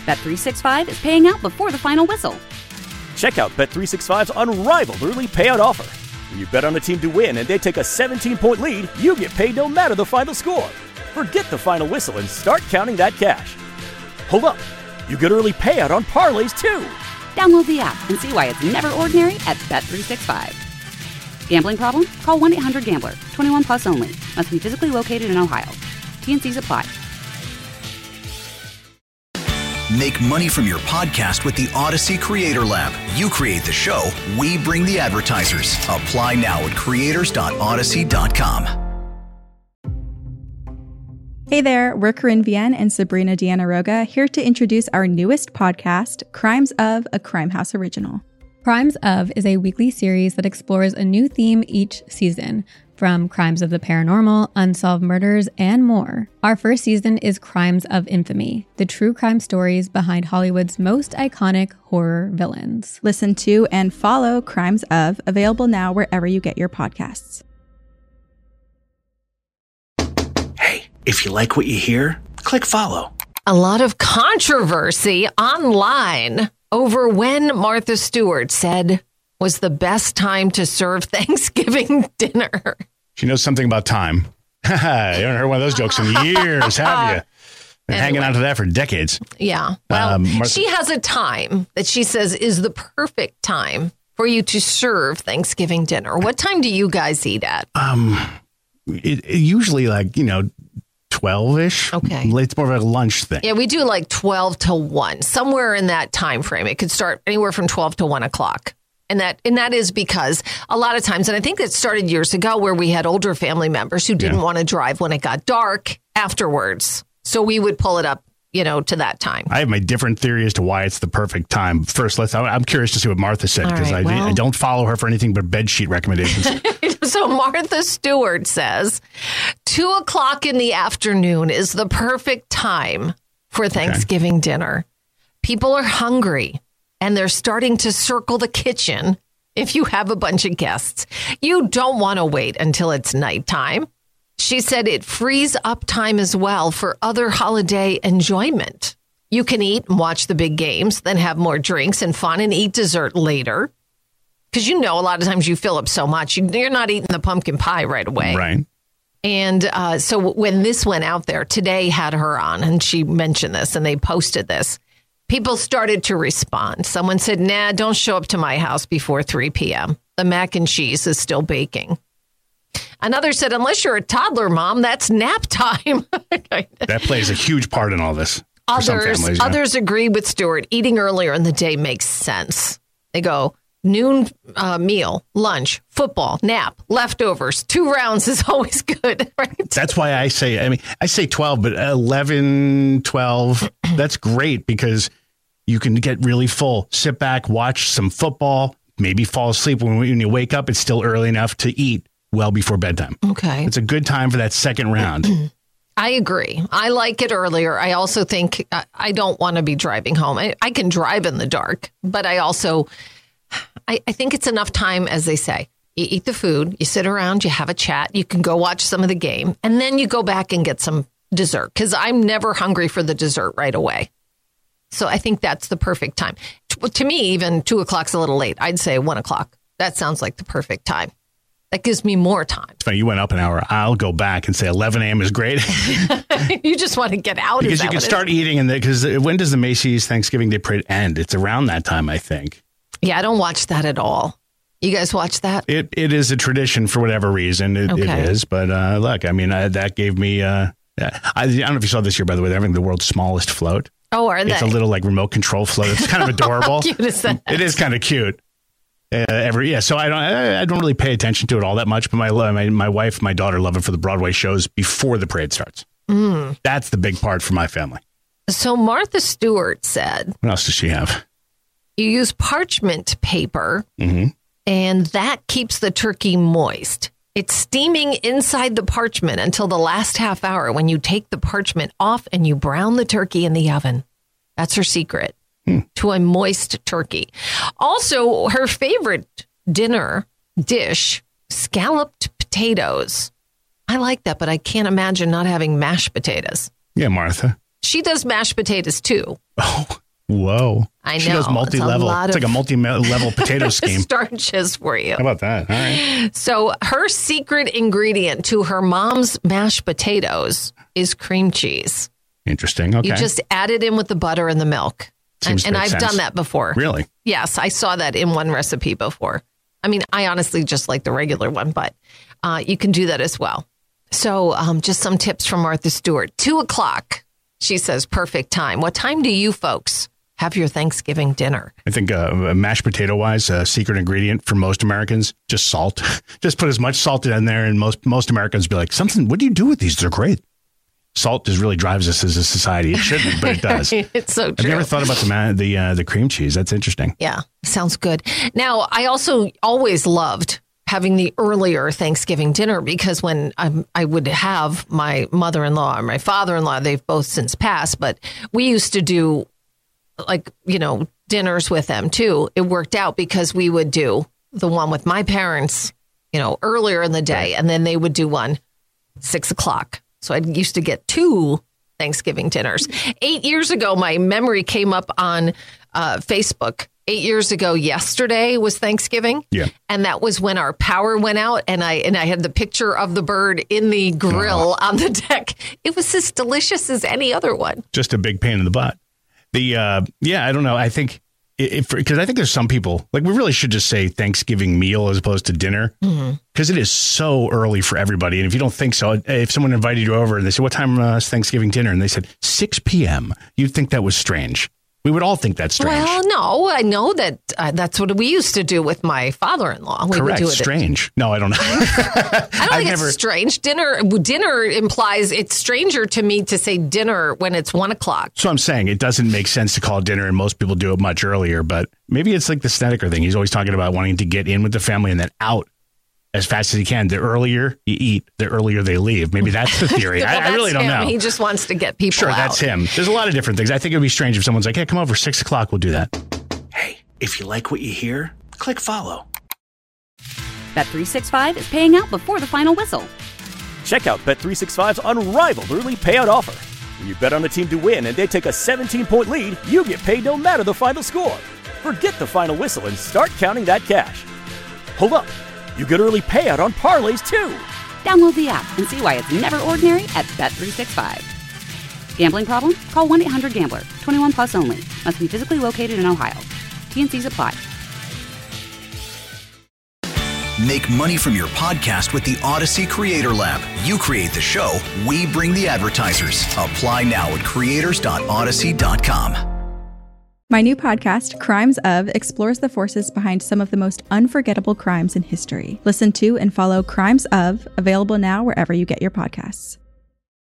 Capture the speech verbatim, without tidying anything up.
Bet three sixty-five is paying out before the final whistle. Check out Bet three sixty-five's unrivaled early payout offer. When you bet on a team to win and they take a seventeen-point lead, you get paid no matter the final score. Forget the final whistle and start counting that cash. Hold up. You get early payout on parlays, too. Download the app and see why it's never ordinary at Bet three sixty-five. Gambling problem? Call one eight hundred gambler. twenty-one plus only. Must be physically located in Ohio. T N Cs apply. Make money from your podcast with the Odyssey Creator Lab. You create the show, we bring the advertisers. Apply now at creators dot odyssey dot com. Hey there, we're Corinne Vienne and Sabrina Deanna Roga, here to introduce our newest podcast, Crimes of, a Crime House original. Crimes of is a weekly series that explores a new theme each season, from crimes of the paranormal, unsolved murders, and more. Our first season is Crimes of Infamy, the true crime stories behind Hollywood's most iconic horror villains. Listen to and follow Crimes of, available now wherever you get your podcasts. Hey, if you like what you hear, click follow. A lot of controversy online over when Martha Stewart said was the best time to serve Thanksgiving dinner. She knows something about time. You haven't heard one of those jokes in years, have you? Been anyway. Hanging on to that for decades. Yeah. Well, um, Martha- she has a time that she says is the perfect time for you to serve Thanksgiving dinner. What time do you guys eat at? Um, it, it usually like, you know, twelve-ish. Okay. It's more of a lunch thing. Yeah, we do like twelve to one, somewhere in that time frame. It could start anywhere from twelve to one o'clock. And that and that is because a lot of times, and I think it started years ago where we had older family members who didn't yeah. want to drive when it got dark afterwards. So we would pull it up, you know, to that time. I have my different theory as to why it's the perfect time. First, let's. I'm curious to see what Martha said, because right, well, I, I don't follow her for anything but bedsheet recommendations. So Martha Stewart says two o'clock in the afternoon is the perfect time for Thanksgiving okay. dinner. People are hungry and they're starting to circle the kitchen. If you have a bunch of guests, you don't want to wait until it's nighttime. She said it frees up time as well for other holiday enjoyment. You can eat and watch the big games, then have more drinks and fun and eat dessert later. Because, you know, a lot of times you fill up so much, you're not eating the pumpkin pie right away. Right. And uh, so when this went out there, Today had her on and she mentioned this and they posted this. People started to respond. Someone said, nah, don't show up to my house before three p.m. The mac and cheese is still baking. Another said, unless you're a toddler, Mom, that's nap time. That plays a huge part in all this. Others, families, yeah. others agree with Stewart. Eating earlier in the day makes sense. They go, noon uh, meal, lunch, football, nap, leftovers. Two rounds is always good. Right? That's why I say, I mean, I say twelve, but eleven, twelve, that's great because you can get really full. Sit back, watch some football, maybe fall asleep. When, when you wake up, it's still early enough to eat well before bedtime. Okay. It's a good time for that second round. I agree. I like it earlier. I also think uh, I don't want to be driving home. I, I can drive in the dark, but I also... I, I think it's enough time, as they say. You eat the food, you sit around, you have a chat, you can go watch some of the game, and then you go back and get some dessert, because I'm never hungry for the dessert right away. So I think that's the perfect time. To, to me, even two o'clock's a little late. I'd say one o'clock. That sounds like the perfect time. That gives me more time. It's funny, you went up an hour. I'll go back and say eleven a.m. is great. You just want to get out. Because you can start eating, and because when does the Macy's Thanksgiving Day Parade end? It's around that time, I think. Yeah, I don't watch that at all. You guys watch that? It It is a tradition for whatever reason. It, okay. it is. But uh, look, I mean, uh, that gave me... Uh, I, I don't know if you saw this year, by the way, they're having the world's smallest float. Oh, are they? It's a little like remote control float. It's kind of adorable. How cute is that? It is kind of cute. Uh, every yeah, so I don't I, I don't really pay attention to it all that much, but my my my wife, my daughter love it for the Broadway shows before the parade starts. Mm. That's the big part for my family. So Martha Stewart said, what else does she have? You use parchment paper, mm-hmm. and that keeps the turkey moist. It's steaming inside the parchment until the last half hour when you take the parchment off and you brown the turkey in the oven. That's her secret hmm. to a moist turkey. Also, her favorite dinner dish, scalloped potatoes. I like that, but I can't imagine not having mashed potatoes. Yeah, Martha. She does mashed potatoes too. Oh, whoa. I know. She does multi-level. It's, it's like a multi-level potato scheme. Starches for you. How about that? All right. So her secret ingredient to her mom's mashed potatoes is cream cheese. Interesting. Okay. You just add it in with the butter and the milk. Seems and and I've sense. done that before. Really? Yes, I saw that in one recipe before. I mean, I honestly just like the regular one, but uh, you can do that as well. So um, just some tips from Martha Stewart. Two o'clock, she says, perfect time. What time do you folks have your Thanksgiving dinner? I think uh, mashed potato-wise, a secret ingredient for most Americans, just salt. Just put as much salt in there, and most most Americans be like, something. What do you do with these? They're great. Salt just really drives us as a society. It shouldn't, but it does. It's so true. I've never thought about the ma- the uh, the cream cheese. That's interesting. Yeah, sounds good. Now, I also always loved having the earlier Thanksgiving dinner because when I'm, I would have my mother-in-law or my father-in-law, they've both since passed, but we used to do like, you know, dinners with them too. It worked out because we would do the one with my parents, you know, earlier in the day, and then they would do one six o'clock. So I used to get two Thanksgiving dinners. Eight years ago, my memory came up on uh, Facebook. Eight years ago, yesterday was Thanksgiving. Yeah. And that was when our power went out. And I and I had the picture of the bird in the grill oh. on the deck. It was as delicious as any other one. Just a big pain in the butt. The uh, yeah, I don't know. I think if because I think there's some people like we really should just say Thanksgiving meal as opposed to dinner because mm-hmm. it is so early for everybody. And if you don't think so, if someone invited you over and they said, "What time uh, is Thanksgiving dinner?" and they said six p.m., you'd think that was strange. We would all think that's strange. Well, no, I know that uh, that's what we used to do with my father-in-law. We Correct. Would do it strange. At, no, I don't know. I don't think never, it's strange. Dinner dinner implies it's stranger to me to say dinner when it's one o'clock. So I'm saying it doesn't make sense to call it dinner, and most people do it much earlier. But maybe it's like the Snedeker thing. He's always talking about wanting to get in with the family and then out as fast as he can. The earlier you eat, the earlier they leave. Maybe that's the theory. well, I, I really don't him. know. He just wants to get people Sure, out. that's him. There's a lot of different things. I think it would be strange if someone's like, hey, come over six o'clock. We'll do that. Hey, if you like what you hear, click follow. Bet three sixty-five is paying out before the final whistle. Check out Bet three sixty-five's unrivaled early payout offer. When you bet on a team to win and they take a seventeen-point lead, you get paid no matter the final score. Forget the final whistle and start counting that cash. Hold up. You get early payout on parlays, too. Download the app and see why it's never ordinary at Bet three sixty-five. Gambling problem? Call one eight hundred gambler. twenty-one plus only. Must be physically located in Ohio. T N Cs apply. Make money from your podcast with the Odyssey Creator Lab. You create the show, we bring the advertisers. Apply now at creators dot odyssey dot com. My new podcast, Crimes Of, explores the forces behind some of the most unforgettable crimes in history. Listen to and follow Crimes Of, available now wherever you get your podcasts.